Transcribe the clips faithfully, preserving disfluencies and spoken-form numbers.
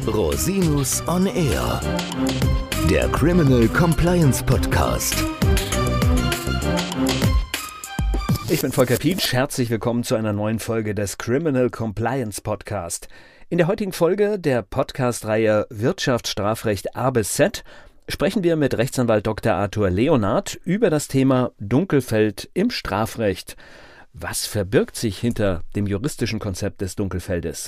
Rosinus on Air, der Criminal Compliance Podcast. Ich bin Volker Pietsch, herzlich willkommen zu einer neuen Folge des Criminal Compliance Podcast. In der heutigen Folge der Podcast-Reihe Wirtschaftsstrafrecht A bis Z sprechen wir mit Rechtsanwalt Doktor Arthur Leonhardt über das Thema Dunkelfeld im Strafrecht. Was verbirgt sich hinter dem juristischen Konzept des Dunkelfeldes?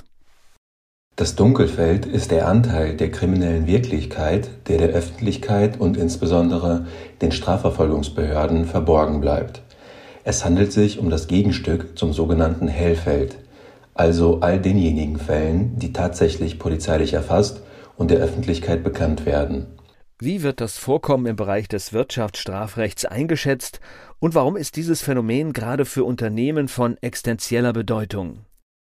Das Dunkelfeld ist der Anteil der kriminellen Wirklichkeit, der der Öffentlichkeit und insbesondere den Strafverfolgungsbehörden verborgen bleibt. Es handelt sich um das Gegenstück zum sogenannten Hellfeld, also all denjenigen Fällen, die tatsächlich polizeilich erfasst und der Öffentlichkeit bekannt werden. Wie wird das Vorkommen im Bereich des Wirtschaftsstrafrechts eingeschätzt und warum ist dieses Phänomen gerade für Unternehmen von existenzieller Bedeutung?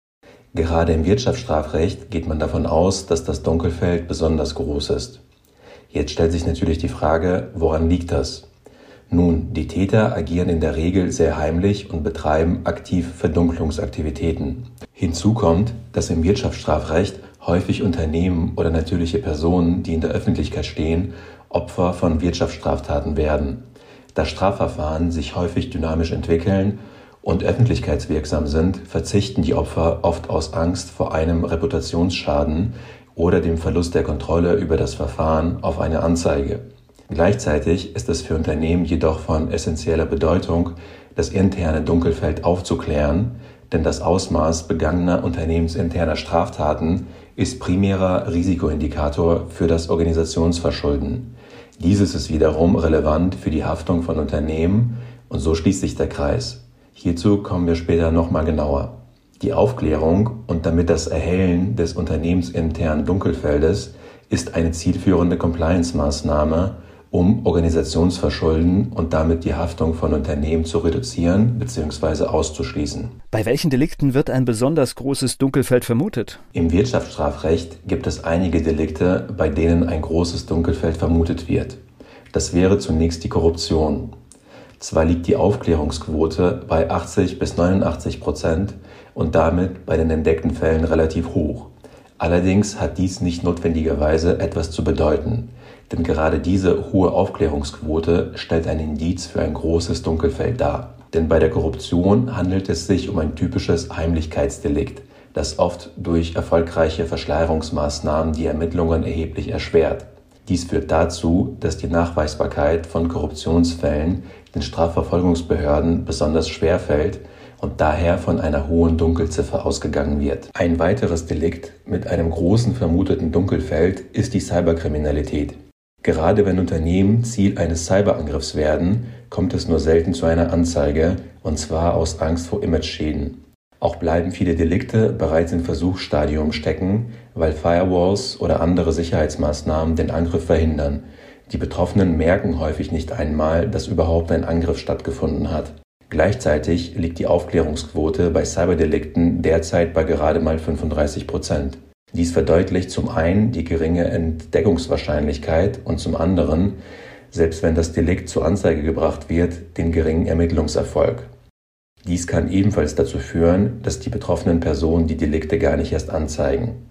Gerade im Wirtschaftsstrafrecht geht man davon aus, dass das Dunkelfeld besonders groß ist. Jetzt stellt sich natürlich die Frage, woran liegt das? Nun, die Täter agieren in der Regel sehr heimlich und betreiben aktiv Verdunklungsaktivitäten. Hinzu kommt, dass im Wirtschaftsstrafrecht häufig Unternehmen oder natürliche Personen, die in der Öffentlichkeit stehen, Opfer von Wirtschaftsstraftaten werden. Da Strafverfahren sich häufig dynamisch entwickeln und öffentlichkeitswirksam sind, verzichten die Opfer oft aus Angst vor einem Reputationsschaden oder dem Verlust der Kontrolle über das Verfahren auf eine Anzeige. Gleichzeitig ist es für Unternehmen jedoch von essentieller Bedeutung, das interne Dunkelfeld aufzuklären, denn das Ausmaß begangener unternehmensinterner Straftaten ist primärer Risikoindikator für das Organisationsverschulden. Dieses ist wiederum relevant für die Haftung von Unternehmen und so schließt sich der Kreis. Hierzu kommen wir später nochmal genauer. Die Aufklärung und damit das Erhellen des unternehmensinternen Dunkelfeldes ist eine zielführende Compliance-Maßnahme, um Organisationsverschulden und damit die Haftung von Unternehmen zu reduzieren bzw. auszuschließen. Bei welchen Delikten wird ein besonders großes Dunkelfeld vermutet? Im Wirtschaftsstrafrecht gibt es einige Delikte, bei denen ein großes Dunkelfeld vermutet wird. Das wäre zunächst die Korruption. Zwar liegt die Aufklärungsquote bei achtzig bis neunundachtzig Prozent und damit bei den entdeckten Fällen relativ hoch. Allerdings hat dies nicht notwendigerweise etwas zu bedeuten, denn gerade diese hohe Aufklärungsquote stellt ein Indiz für ein großes Dunkelfeld dar. Denn bei der Korruption handelt es sich um ein typisches Heimlichkeitsdelikt, das oft durch erfolgreiche Verschleierungsmaßnahmen die Ermittlungen erheblich erschwert. Dies führt dazu, dass die Nachweisbarkeit von Korruptionsfällen den Strafverfolgungsbehörden besonders schwer fällt und daher von einer hohen Dunkelziffer ausgegangen wird. Ein weiteres Delikt mit einem großen vermuteten Dunkelfeld ist die Cyberkriminalität. Gerade wenn Unternehmen Ziel eines Cyberangriffs werden, kommt es nur selten zu einer Anzeige, und zwar aus Angst vor Imageschäden. Auch bleiben viele Delikte bereits im Versuchsstadium stecken, weil Firewalls oder andere Sicherheitsmaßnahmen den Angriff verhindern. Die Betroffenen merken häufig nicht einmal, dass überhaupt ein Angriff stattgefunden hat. Gleichzeitig liegt die Aufklärungsquote bei Cyberdelikten derzeit bei gerade mal fünfunddreißig Prozent. Dies verdeutlicht zum einen die geringe Entdeckungswahrscheinlichkeit und zum anderen, selbst wenn das Delikt zur Anzeige gebracht wird, den geringen Ermittlungserfolg. Dies kann ebenfalls dazu führen, dass die betroffenen Personen die Delikte gar nicht erst anzeigen.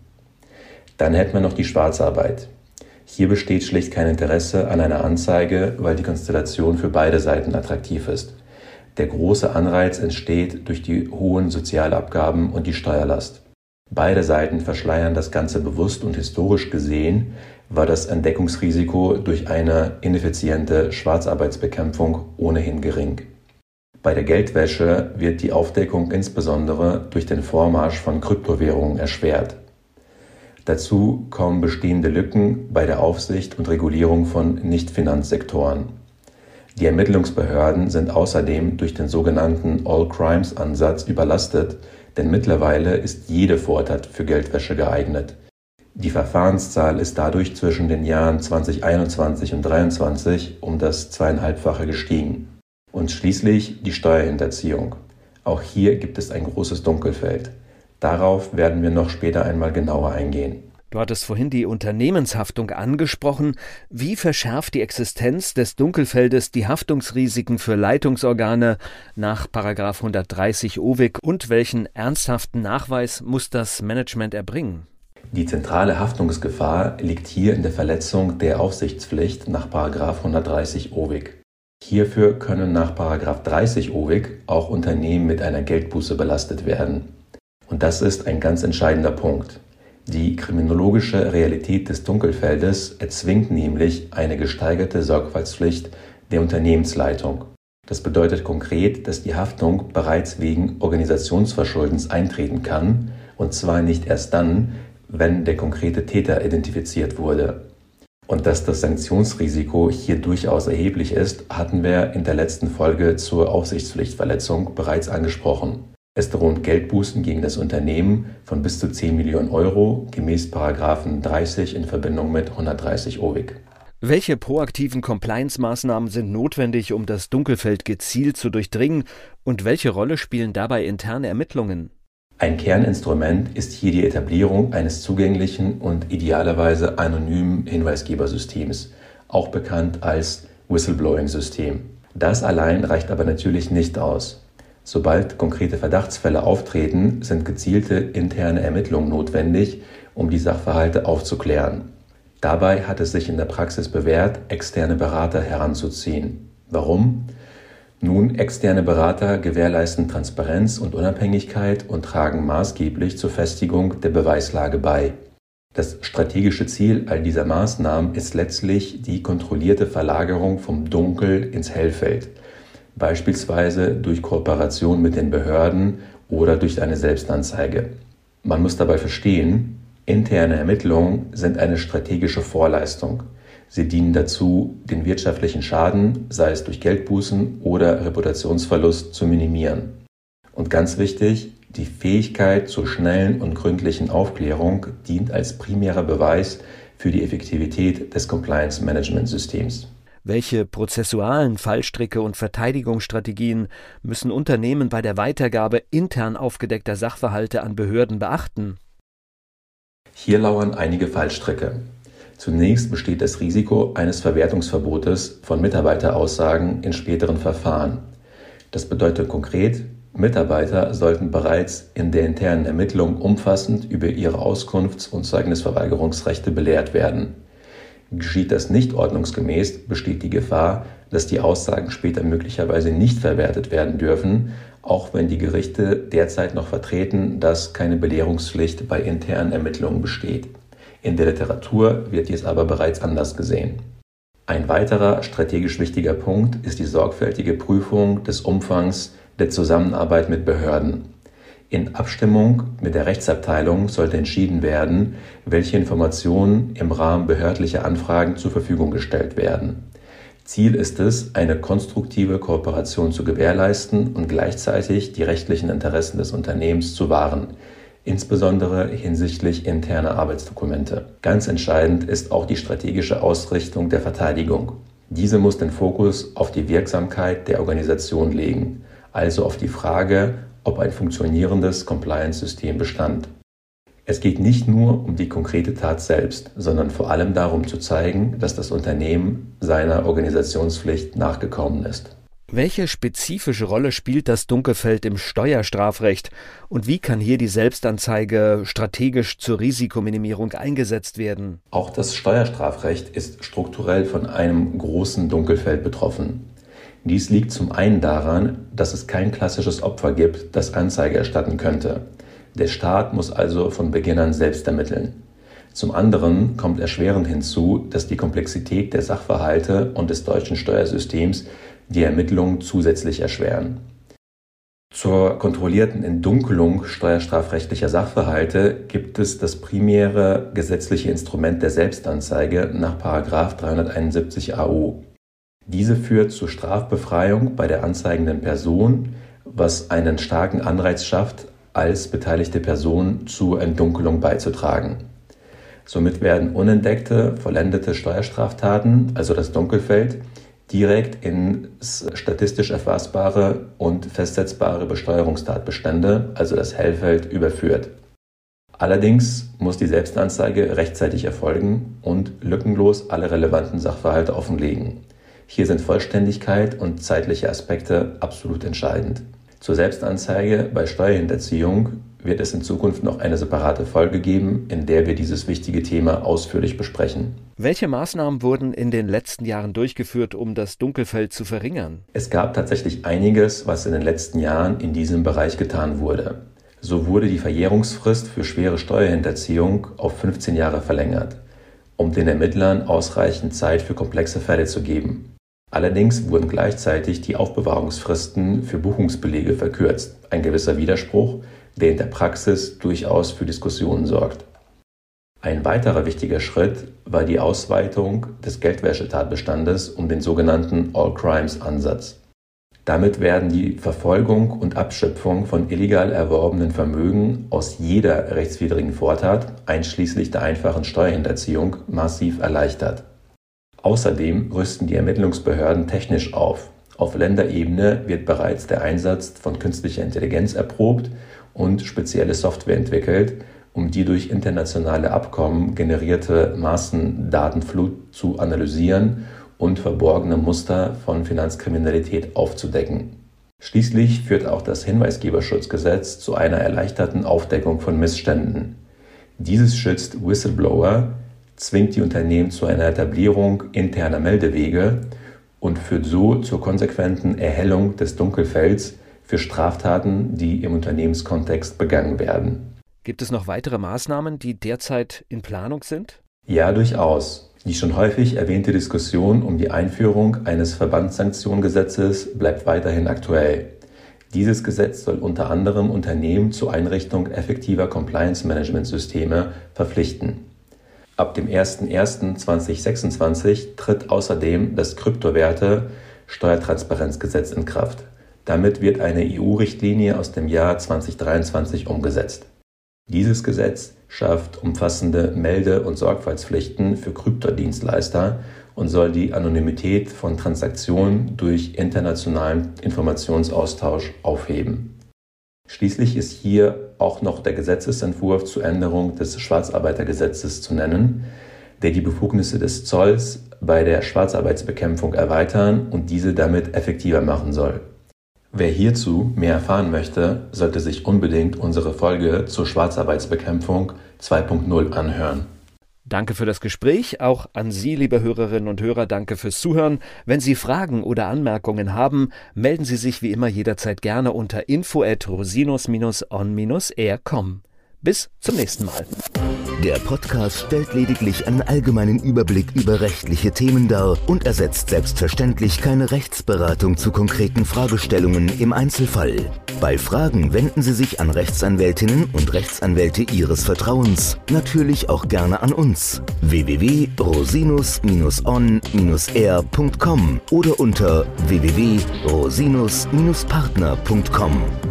Dann hätten wir noch die Schwarzarbeit. Hier besteht schlicht kein Interesse an einer Anzeige, weil die Konstellation für beide Seiten attraktiv ist. Der große Anreiz entsteht durch die hohen Sozialabgaben und die Steuerlast. Beide Seiten verschleiern das Ganze bewusst und historisch gesehen war das Entdeckungsrisiko durch eine ineffiziente Schwarzarbeitsbekämpfung ohnehin gering. Bei der Geldwäsche wird die Aufdeckung insbesondere durch den Vormarsch von Kryptowährungen erschwert. Dazu kommen bestehende Lücken bei der Aufsicht und Regulierung von Nicht-Finanzsektoren. Die Ermittlungsbehörden sind außerdem durch den sogenannten All-Crimes-Ansatz überlastet, denn mittlerweile ist jede Vortat für Geldwäsche geeignet. Die Verfahrenszahl ist dadurch zwischen den Jahren zweitausendeinundzwanzig und zweitausenddreiundzwanzig um das zweieinhalbfache gestiegen. Und schließlich die Steuerhinterziehung. Auch hier gibt es ein großes Dunkelfeld. Darauf werden wir noch später einmal genauer eingehen. Du hattest vorhin die Unternehmenshaftung angesprochen. Wie verschärft die Existenz des Dunkelfeldes die Haftungsrisiken für Leitungsorgane nach Paragraph hundertdreißig O W I G und welchen ernsthaften Nachweis muss das Management erbringen? Die zentrale Haftungsgefahr liegt hier in der Verletzung der Aufsichtspflicht nach Paragraph hundertdreißig O W I G. Hierfür können nach Paragraph dreißig O W I G auch Unternehmen mit einer Geldbuße belastet werden. Und das ist ein ganz entscheidender Punkt. Die kriminologische Realität des Dunkelfeldes erzwingt nämlich eine gesteigerte Sorgfaltspflicht der Unternehmensleitung. Das bedeutet konkret, dass die Haftung bereits wegen Organisationsverschuldens eintreten kann, und zwar nicht erst dann, wenn der konkrete Täter identifiziert wurde. Und dass das Sanktionsrisiko hier durchaus erheblich ist, hatten wir in der letzten Folge zur Aufsichtspflichtverletzung bereits angesprochen. Es drohen Geldbußen gegen das Unternehmen von bis zu zehn Millionen Euro gemäß Paragraphen dreißig in Verbindung mit hundertdreißig O W I G. Welche proaktiven Compliance-Maßnahmen sind notwendig, um das Dunkelfeld gezielt zu durchdringen, und welche Rolle spielen dabei interne Ermittlungen? Ein Kerninstrument ist hier die Etablierung eines zugänglichen und idealerweise anonymen Hinweisgebersystems, auch bekannt als Whistleblowing-System. Das allein reicht aber natürlich nicht aus. Sobald konkrete Verdachtsfälle auftreten, sind gezielte interne Ermittlungen notwendig, um die Sachverhalte aufzuklären. Dabei hat es sich in der Praxis bewährt, externe Berater heranzuziehen. Warum? Nun, externe Berater gewährleisten Transparenz und Unabhängigkeit und tragen maßgeblich zur Festigung der Beweislage bei. Das strategische Ziel all dieser Maßnahmen ist letztlich die kontrollierte Verlagerung vom Dunkel ins Hellfeld, beispielsweise durch Kooperation mit den Behörden oder durch eine Selbstanzeige. Man muss dabei verstehen, interne Ermittlungen sind eine strategische Vorleistung. Sie dienen dazu, den wirtschaftlichen Schaden, sei es durch Geldbußen oder Reputationsverlust, zu minimieren. Und ganz wichtig, die Fähigkeit zur schnellen und gründlichen Aufklärung dient als primärer Beweis für die Effektivität des Compliance-Management-Systems. Welche prozessualen Fallstricke und Verteidigungsstrategien müssen Unternehmen bei der Weitergabe intern aufgedeckter Sachverhalte an Behörden beachten? Hier lauern einige Fallstricke. Zunächst besteht das Risiko eines Verwertungsverbotes von Mitarbeiteraussagen in späteren Verfahren. Das bedeutet konkret, Mitarbeiter sollten bereits in der internen Ermittlung umfassend über ihre Auskunfts- und Zeugnisverweigerungsrechte belehrt werden. Geschieht das nicht ordnungsgemäß, besteht die Gefahr, dass die Aussagen später möglicherweise nicht verwertet werden dürfen, auch wenn die Gerichte derzeit noch vertreten, dass keine Belehrungspflicht bei internen Ermittlungen besteht. In der Literatur wird dies aber bereits anders gesehen. Ein weiterer strategisch wichtiger Punkt ist die sorgfältige Prüfung des Umfangs der Zusammenarbeit mit Behörden. In Abstimmung mit der Rechtsabteilung sollte entschieden werden, welche Informationen im Rahmen behördlicher Anfragen zur Verfügung gestellt werden. Ziel ist es, eine konstruktive Kooperation zu gewährleisten und gleichzeitig die rechtlichen Interessen des Unternehmens zu wahren, insbesondere hinsichtlich interner Arbeitsdokumente. Ganz entscheidend ist auch die strategische Ausrichtung der Verteidigung. Diese muss den Fokus auf die Wirksamkeit der Organisation legen, also auf die Frage, ob ein funktionierendes Compliance-System bestand. Es geht nicht nur um die konkrete Tat selbst, sondern vor allem darum zu zeigen, dass das Unternehmen seiner Organisationspflicht nachgekommen ist. Welche spezifische Rolle spielt das Dunkelfeld im Steuerstrafrecht und wie kann hier die Selbstanzeige strategisch zur Risikominimierung eingesetzt werden? Auch das Steuerstrafrecht ist strukturell von einem großen Dunkelfeld betroffen. Dies liegt zum einen daran, dass es kein klassisches Opfer gibt, das Anzeige erstatten könnte. Der Staat muss also von Beginn an selbst ermitteln. Zum anderen kommt erschwerend hinzu, dass die Komplexität der Sachverhalte und des deutschen Steuersystems die Ermittlungen zusätzlich erschweren. Zur kontrollierten Entdunkelung steuerstrafrechtlicher Sachverhalte gibt es das primäre gesetzliche Instrument der Selbstanzeige nach Paragraph dreihunderteinundsiebzig A O. Diese führt zur Strafbefreiung bei der anzeigenden Person, was einen starken Anreiz schafft, als beteiligte Person zur Entdunkelung beizutragen. Somit werden unentdeckte, vollendete Steuerstraftaten, also das Dunkelfeld, direkt ins statistisch erfassbare und festsetzbare Besteuerungstatbestände, also das Hellfeld, überführt. Allerdings muss die Selbstanzeige rechtzeitig erfolgen und lückenlos alle relevanten Sachverhalte offenlegen. Hier sind Vollständigkeit und zeitliche Aspekte absolut entscheidend. Zur Selbstanzeige bei Steuerhinterziehung wird es in Zukunft noch eine separate Folge geben, in der wir dieses wichtige Thema ausführlich besprechen. Welche Maßnahmen wurden in den letzten Jahren durchgeführt, um das Dunkelfeld zu verringern? Es gab tatsächlich einiges, was in den letzten Jahren in diesem Bereich getan wurde. So wurde die Verjährungsfrist für schwere Steuerhinterziehung auf fünfzehn Jahre verlängert, um den Ermittlern ausreichend Zeit für komplexe Fälle zu geben. Allerdings wurden gleichzeitig die Aufbewahrungsfristen für Buchungsbelege verkürzt, ein gewisser Widerspruch, der in der Praxis durchaus für Diskussionen sorgt. Ein weiterer wichtiger Schritt war die Ausweitung des Geldwäschetatbestandes um den sogenannten All-Crimes-Ansatz. Damit werden die Verfolgung und Abschöpfung von illegal erworbenen Vermögen aus jeder rechtswidrigen Vortat, einschließlich der einfachen Steuerhinterziehung, massiv erleichtert. Außerdem rüsten die Ermittlungsbehörden technisch auf. Auf Länderebene wird bereits der Einsatz von künstlicher Intelligenz erprobt und spezielle Software entwickelt, um die durch internationale Abkommen generierte Massendatenflut zu analysieren und verborgene Muster von Finanzkriminalität aufzudecken. Schließlich führt auch das Hinweisgeberschutzgesetz zu einer erleichterten Aufdeckung von Missständen. Dieses schützt Whistleblower, zwingt die Unternehmen zu einer Etablierung interner Meldewege und führt so zur konsequenten Erhellung des Dunkelfelds für Straftaten, die im Unternehmenskontext begangen werden. Gibt es noch weitere Maßnahmen, die derzeit in Planung sind? Ja, durchaus. Die schon häufig erwähnte Diskussion um die Einführung eines Verbandssanktionsgesetzes bleibt weiterhin aktuell. Dieses Gesetz soll unter anderem Unternehmen zur Einrichtung effektiver Compliance-Management-Systeme verpflichten. Ab dem erster erster zweitausendsechsundzwanzig tritt außerdem das Kryptowerte-Steuertransparenzgesetz in Kraft. Damit wird eine E U-Richtlinie aus dem Jahr zweitausenddreiundzwanzig umgesetzt. Dieses Gesetz schafft umfassende Melde- und Sorgfaltspflichten für Kryptodienstleister und soll die Anonymität von Transaktionen durch internationalen Informationsaustausch aufheben. Schließlich ist hier auch noch der Gesetzesentwurf zur Änderung des Schwarzarbeitergesetzes zu nennen, der die Befugnisse des Zolls bei der Schwarzarbeitsbekämpfung erweitern und diese damit effektiver machen soll. Wer hierzu mehr erfahren möchte, sollte sich unbedingt unsere Folge zur Schwarzarbeitsbekämpfung zwei Punkt null anhören. Danke für das Gespräch, auch an Sie, liebe Hörerinnen und Hörer, danke fürs Zuhören. Wenn Sie Fragen oder Anmerkungen haben, melden Sie sich wie immer jederzeit gerne unter info at rosinus on air punkt com. Bis zum nächsten Mal. Der Podcast stellt lediglich einen allgemeinen Überblick über rechtliche Themen dar und ersetzt selbstverständlich keine Rechtsberatung zu konkreten Fragestellungen im Einzelfall. Bei Fragen wenden Sie sich an Rechtsanwältinnen und Rechtsanwälte Ihres Vertrauens, natürlich auch gerne an uns. w w w punkt rosinus on air punkt com oder unter w w w punkt rosinus partner punkt com.